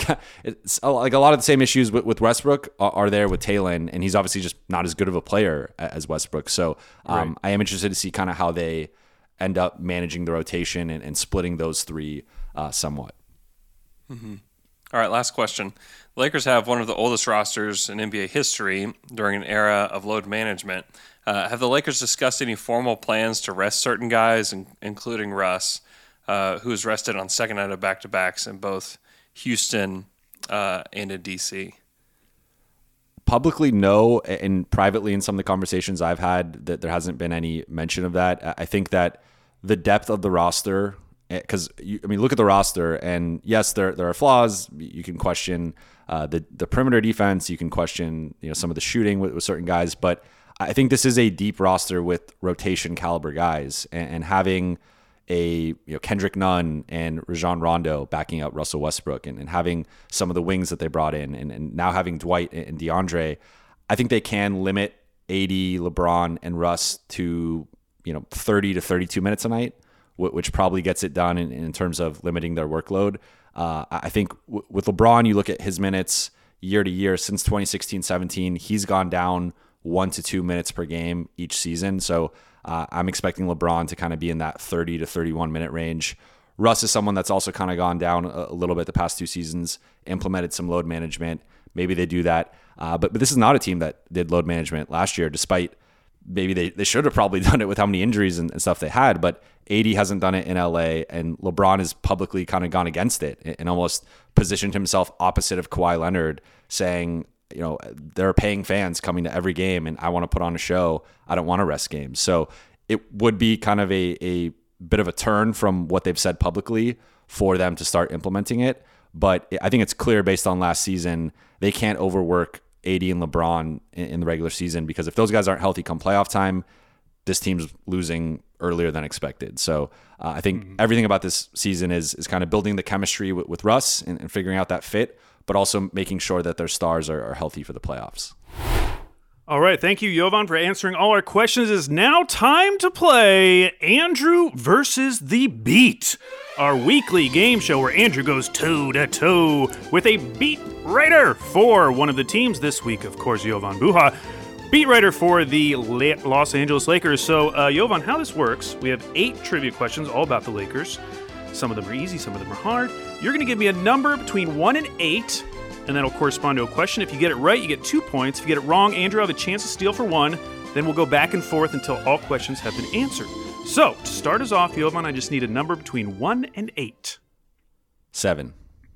It's like a lot of the same issues with Westbrook are there with Talen, and he's obviously just not as good of a player as Westbrook. So right. I am interested to see kind of how they end up managing the rotation and splitting those three somewhat. Mm-hmm. All right, last question. The Lakers have one of the oldest rosters in NBA history during an era of load management. Have the Lakers discussed any formal plans to rest certain guys, including Russ, who was rested on second night of back-to-backs in both Houston and in D.C.? Publicly, no, and privately in some of the conversations I've had, that there hasn't been any mention of that. I think that the depth of the roster, because look at the roster, and yes, there are flaws. You can question The perimeter defense, you can question some of the shooting with certain guys, but I think this is a deep roster with rotation caliber guys, and having a Kendrick Nunn and Rajon Rondo backing up Russell Westbrook, and having some of the wings that they brought in, and now having Dwight and DeAndre, I think they can limit AD, LeBron, and Russ to 30 to 32 minutes a night, which probably gets it done in terms of limiting their workload. I think with LeBron, you look at his minutes year to year since 2016-17, he's gone down 1 to 2 minutes per game each season. So I'm expecting LeBron to kind of be in that 30 to 31 minute range. Russ is someone that's also kind of gone down a little bit the past 2 seasons, implemented some load management. Maybe they do that. But this is not a team that did load management last year, despite maybe they should have probably done it with how many injuries and stuff they had. But AD hasn't done it in LA, and LeBron has publicly kind of gone against it and almost positioned himself opposite of Kawhi Leonard, saying, there are paying fans coming to every game and I want to put on a show. I don't want to rest games. So it would be kind of a bit of a turn from what they've said publicly for them to start implementing it. But I think it's clear based on last season, they can't overwork AD and LeBron in the regular season, because if those guys aren't healthy come playoff time, this team's losing earlier than expected. So I think everything about this season is kind of building the chemistry with Russ and figuring out that fit, but also making sure that their stars are healthy for the playoffs. All right, thank you, Jovan, for answering all our questions. It's now time to play Andrew versus the Beat, our weekly game show where Andrew goes toe-to-toe with a beat writer for one of the teams this week, of course, Jovan Buha, beat writer for the Los Angeles Lakers. So, Jovan, how this works, we have 8 trivia questions all about the Lakers. Some of them are easy, some of them are hard. You're going to give me a number between 1 and 8, and that'll correspond to a question. If you get it right, you get 2 points. If you get it wrong, Andrew will have a chance to steal for 1. Then we'll go back and forth until all questions have been answered. So, to start us off, Jovan, I just need a number between 1 and 8. 7.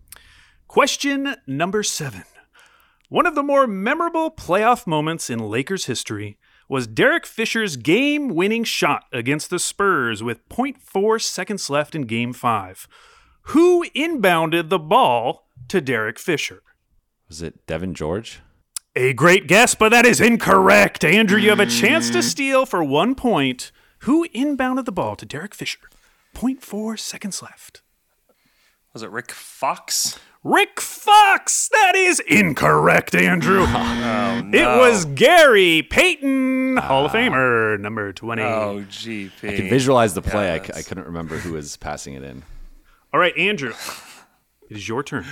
Question number 7. One of the more memorable playoff moments in Lakers history was Derek Fisher's game-winning shot against the Spurs with 0.4 seconds left in Game 5. Who inbounded the ball to Derek Fisher? Was it Devin George? A great guess, but that is incorrect. Andrew, you have a chance to steal for 1 point. Who inbounded the ball to Derek Fisher? 0.4 seconds left. Was it Rick Fox? Rick Fox! That is incorrect, Andrew. Oh, no. It was Gary Payton, Hall of Famer, number 20. Oh, GP. I can visualize the play. I couldn't remember who was passing it in. All right, Andrew, it is your turn.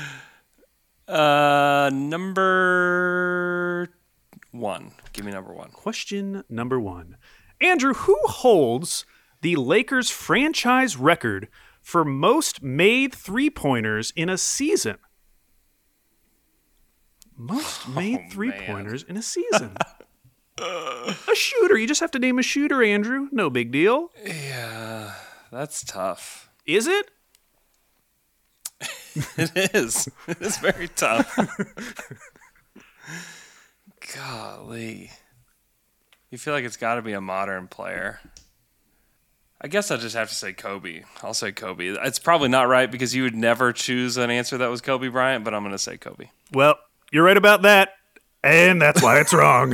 Number 1. Give me number 1. Question number 1. Andrew, who holds the Lakers franchise record for most made three-pointers in a season? Most made three-pointers in a season. A shooter. You just have to name a shooter, Andrew. No big deal. Yeah, that's tough. Is it? It is. It is very tough. Golly. You feel like it's got to be a modern player. I guess I just have to say Kobe. I'll say Kobe. It's probably not right because you would never choose an answer that was Kobe Bryant, but I'm going to say Kobe. Well, you're right about that, and that's why it's wrong.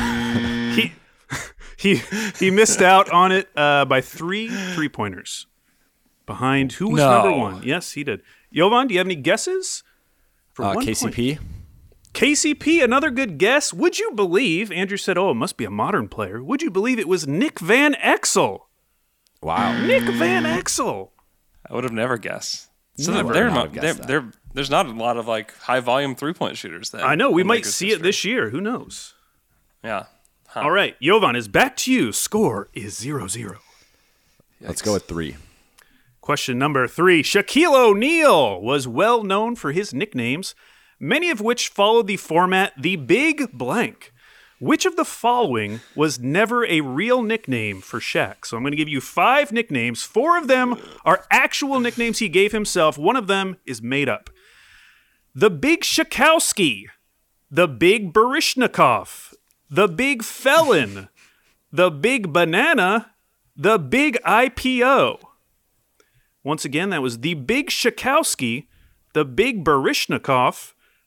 He missed out on it by 3 3-pointers. Behind who was number 1? Yes, he did. Jovan, do you have any guesses? For KCP? KCP, another good guess. Would you believe, Andrew said, it must be a modern player. Would you believe it was Nick Van Exel? Wow. Nick Van Exel. I would have never guessed. So Never there's not a lot of like high volume 3-point shooters then. I know. We might see it this year. Who knows? Yeah. Huh. All right. Jovan, is back to you. Score is 0-0. Let's go with 3. Question number 3. Shaquille O'Neal was well known for his nicknames, many of which followed the format The Big Blank. Which of the following was never a real nickname for Shaq? So I'm going to give you 5 nicknames. 4 of them are actual nicknames he gave himself. 1 of them is made up. The Big Shakowski, the Big Barishnikov, the Big Felon, the Big Banana, the Big IPO. Once again, that was the Big Shakowski, the Big Barishnikov,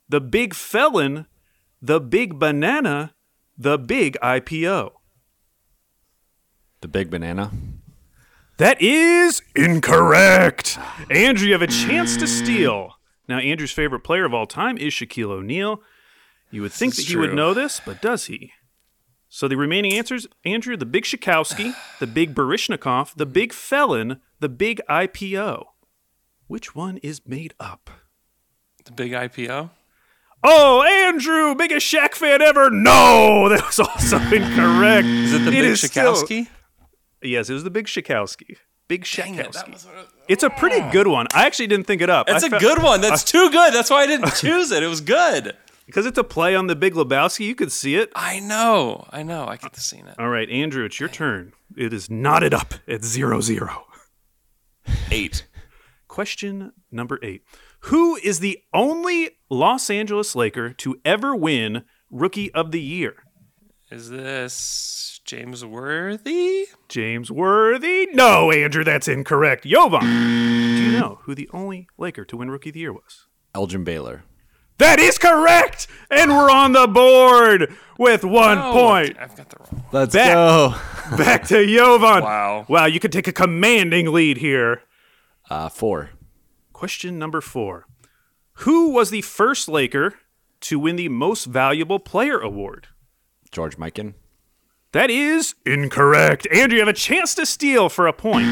the big felon, the big banana, the big IPO? The big banana. That is incorrect. Andrew, you have a chance to steal. Now, Andrew's favorite player of all time is Shaquille O'Neal. You would think that he would know this, but does he? So the remaining answers, Andrew, the big Shakowski, the big Baryshnikov, the big felon, the big IPO. Which one is made up? The big IPO? Oh, Andrew, biggest Shaq fan ever. No, that was also incorrect. Is it the big Shakowski? Yes, it was the big Shakowski. Big Shakowski. It's a pretty good one. I actually didn't think it up. It's a good one. That's too good. That's why I didn't choose it. It was good. Because it's a play on the Big Lebowski. You could see it. I know. I get to see it. All right, Andrew, it's your turn. It is knotted up at 0-0. 8. Question number 8. Who is the only Los Angeles Laker to ever win Rookie of the Year? Is this James Worthy? James Worthy? No, Andrew, that's incorrect. Jovan, do you know who the only Laker to win Rookie of the Year was? Elgin Baylor. That is correct! And we're on the board with 1 point. I've got the wrong one. Let's go. Back to Jovan. Wow. Wow, you could take a commanding lead here. 4. Question number 4. Who was the first Laker to win the Most Valuable Player award? George Mikan. That is incorrect. Andrew, you have a chance to steal for a point.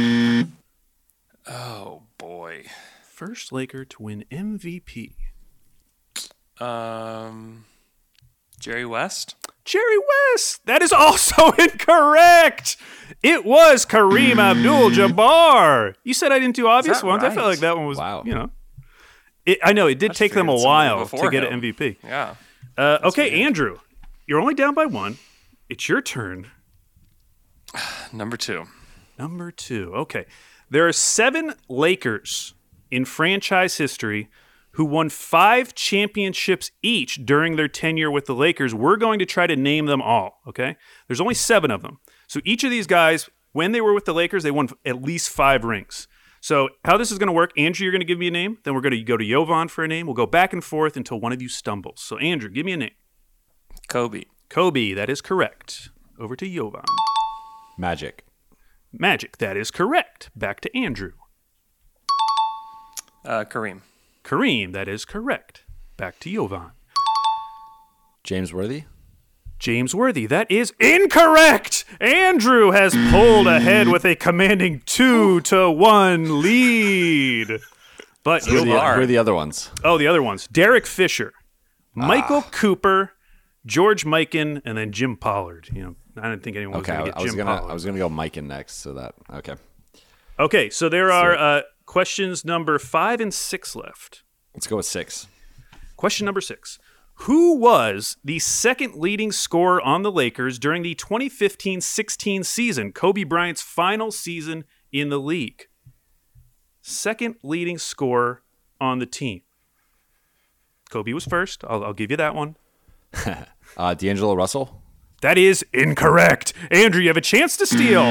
Oh, boy. First Laker to win MVP. Jerry West? Jerry West. That is also incorrect. It was Kareem Abdul-Jabbar. You said I didn't do obvious ones. Right? I felt like that one was, Wow. I know, it did take them a figured while someone to get before an MVP. Yeah. Okay, Andrew, you're only down by 1. It's your turn. Number 2. Number 2. Okay. There are 7 Lakers in franchise history who won 5 championships each during their tenure with the Lakers. We're going to try to name them all, okay? There's only 7 of them. So each of these guys, when they were with the Lakers, they won at least 5 rings. So how this is going to work, Andrew, you're going to give me a name. Then we're going to go to Jovan for a name. We'll go back and forth until one of you stumbles. So Andrew, give me a name. Kobe. Kobe, that is correct. Over to Jovan. Magic. Magic, that is correct. Back to Andrew. Kareem. Kareem, that is correct. Back to Jovan. James Worthy. James Worthy, that is incorrect. Andrew has pulled ahead with a commanding 2-1 lead. But Who are the other ones? Oh, the other ones. Derek Fisher, Michael Cooper, George Mikan, and then Jim Pollard. You know, I didn't think anyone was going to get Jim Pollard. I was gonna go Mikan next, so that okay. Okay, so there are questions number 5 and 6 left. Let's go with 6. Question number 6. Who was the second leading scorer on the Lakers during the 2015-16 season, Kobe Bryant's final season in the league? Second leading scorer on the team. Kobe was first. I'll give you that one. D'Angelo Russell. That is incorrect. Andrew, you have a chance to steal.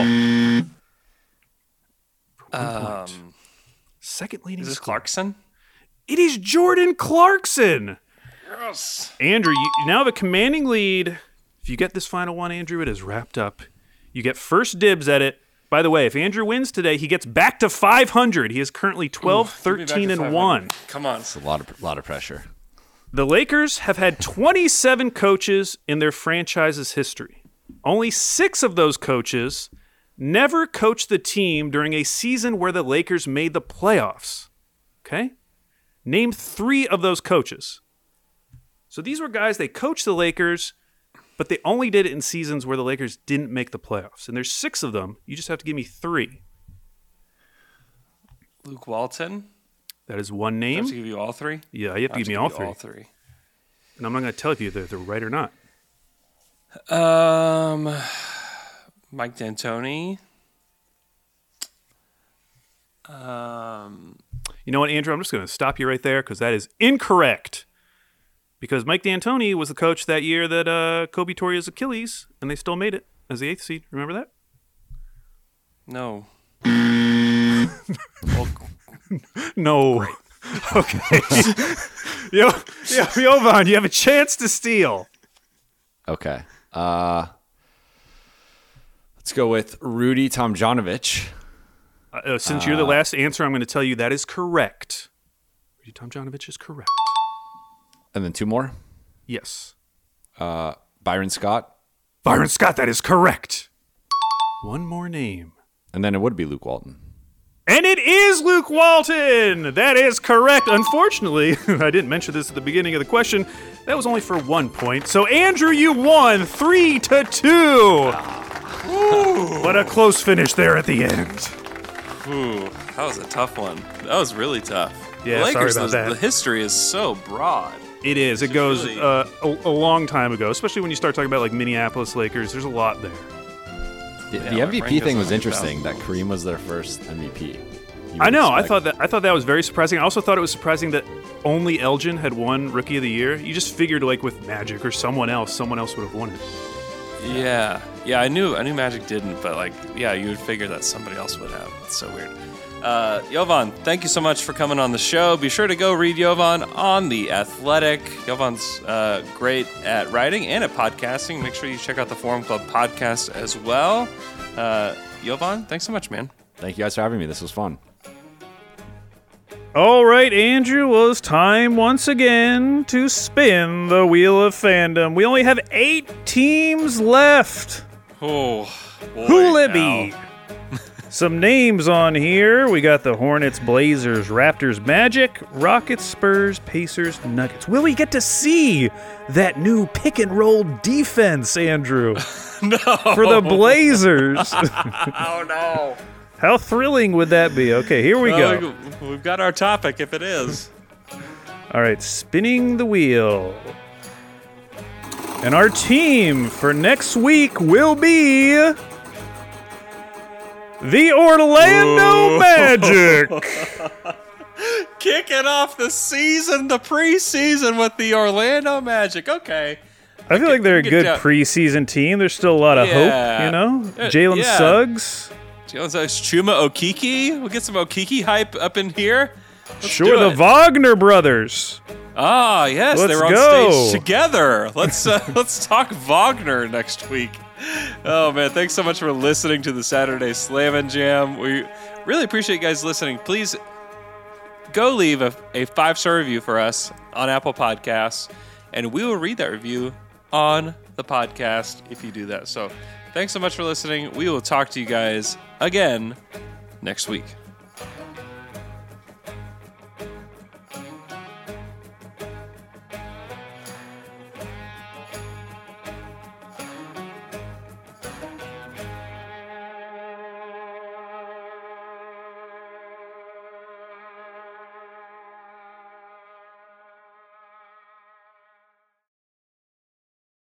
Second leading Is this scorer. Clarkson? It is Jordan Clarkson. Yes. Andrew, you now have a commanding lead. If you get this final one, Andrew, it is wrapped up. You get first dibs at it. By the way, if Andrew wins today, he gets back to 500. He is currently 12, 13, and 1. Come on. It's a lot of pressure. The Lakers have had 27 coaches in their franchise's history. Only 6 of those coaches never coached the team during a season where the Lakers made the playoffs. Okay? Name 3 of those coaches. So these were guys, they coached the Lakers, but they only did it in seasons where the Lakers didn't make the playoffs. And there's 6 of them. You just have to give me 3. Luke Walton. That is one I have to name. give you all 3? Yeah, you have to give me all 3. And I'm not going to tell you if they're right or not. Mike D'Antoni. You know what, Andrew? I'm just going to stop you right there because that is incorrect. Because Mike D'Antoni was the coach that year that Kobe tore his Achilles, and they still made it as the 8th seed. Remember that? No. No. Okay. Jovan, you have a chance to steal. Okay. Let's go with Rudy Tomjanovich. Since you're the last answer, I'm going to tell you that is correct. Rudy Tomjanovich is correct. And then 2 more. Yes. Byron Scott. Byron Scott, that is correct. 1 more name. And then it would be Luke Walton. And it is Luke Walton! That is correct. Unfortunately, I didn't mention this at the beginning of the question. That was only for 1 point. So, Andrew, you won 3-2. What a close finish there at the end. Ooh, that was a tough one. That was really tough. Yeah, Lakers, sorry about that. The history is so broad. It is. It goes really- a long time ago, especially when you start talking about like Minneapolis Lakers. There's a lot there. The my brain MVP thing goes was on interesting. 2000. That Kareem was their first MVP. You I would know. I expect- thought that was very surprising. I also thought it was surprising that only Elgin had won Rookie of the Year. You just figured like with Magic or someone else would have won it. Yeah, I knew Magic didn't, but like, yeah, you would figure that somebody else would have. It's so weird. Jovan, thank you so much for coming on the show. Be sure to go read Jovan on The Athletic. Jovan's great at writing and at podcasting. Make sure you check out the Forum Club podcast as well. Jovan, thanks so much, man. Thank you guys for having me. This was fun. All right, Andrew, well, it's time once again to spin the wheel of fandom. We only have 8 teams left. Oh, boy, Who'll it now. be? Some names on here. We got the Hornets, Blazers, Raptors, Magic, Rockets, Spurs, Pacers, Nuggets. Will we get to see that new pick and roll defense, Andrew? No. For the Blazers. Oh, no. How thrilling would that be? Okay, here we go. We've got our topic, if it is. All right, spinning the wheel. And our team for next week will be the Orlando Magic. Kicking off the season, the preseason with the Orlando Magic. Okay. I feel like they're a get good down- preseason team. There's still a lot of Yeah. hope, you know? Jalen yeah. Suggs. Jalen Suggs, Chuma Okeke. We'll get some Okeke hype up in here. Let's Sure, do the it. Wagner brothers. Ah, yes, they Let's were on go. stage together. Let's talk Wagner next week. Oh man, thanks so much for listening to the Saturday Slam and Jam. We really appreciate you guys listening. Please go leave a 5-star review for us on Apple Podcasts, and we will read that review on the podcast if you do that. So, thanks so much for listening. We will talk to you guys again next week.